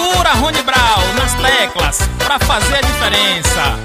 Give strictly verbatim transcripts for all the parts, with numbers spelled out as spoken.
Segura Rony Brau nas teclas pra fazer a diferença.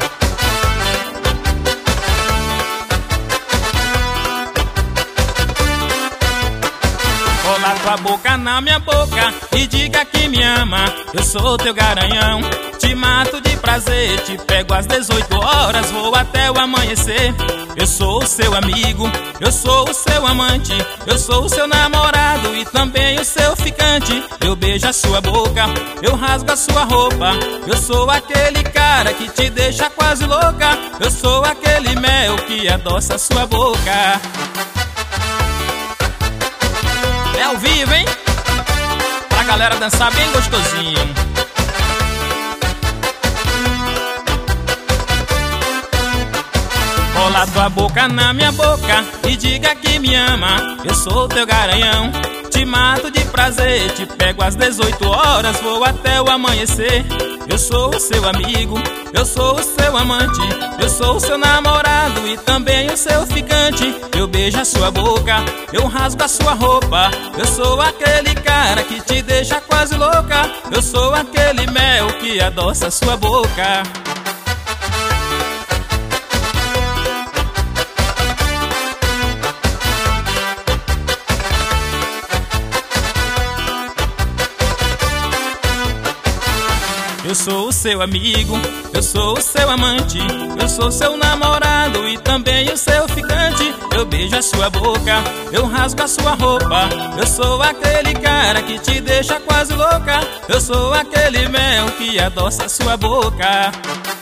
Cola tua boca na minha boca e diga que me ama. Eu sou teu garanhão, te mato de prazer. Te pego às dezoito horas, vou até o amanhecer. Eu sou o seu amigo, eu sou o seu amante. Eu sou o seu namorado e também o seu ficante. Eu beijo a sua boca, eu rasgo a sua roupa. Eu sou aquele cara que te deixa quase louca. Eu sou aquele mel que adoça a sua boca. É ao vivo, hein? Pra galera dançar bem gostosinho. Cola tua boca na minha boca e diga que me ama. Eu sou teu garanhão, te mato de prazer. Te pego às dezoito horas, vou até o amanhecer. Eu sou o seu amigo, eu sou o seu amante. Eu sou o seu namorado e também o seu ficante. Eu beijo a sua boca, eu rasgo a sua roupa. Eu sou aquele cara que te deixa quase louca. Eu sou aquele mel que adoça a sua boca. Eu sou o seu amigo, eu sou o seu amante. Eu sou seu namorado e também o seu ficante. Eu beijo a sua boca, eu rasgo a sua roupa. Eu sou aquele cara que te deixa quase louca. Eu sou aquele mel que adoça a sua boca.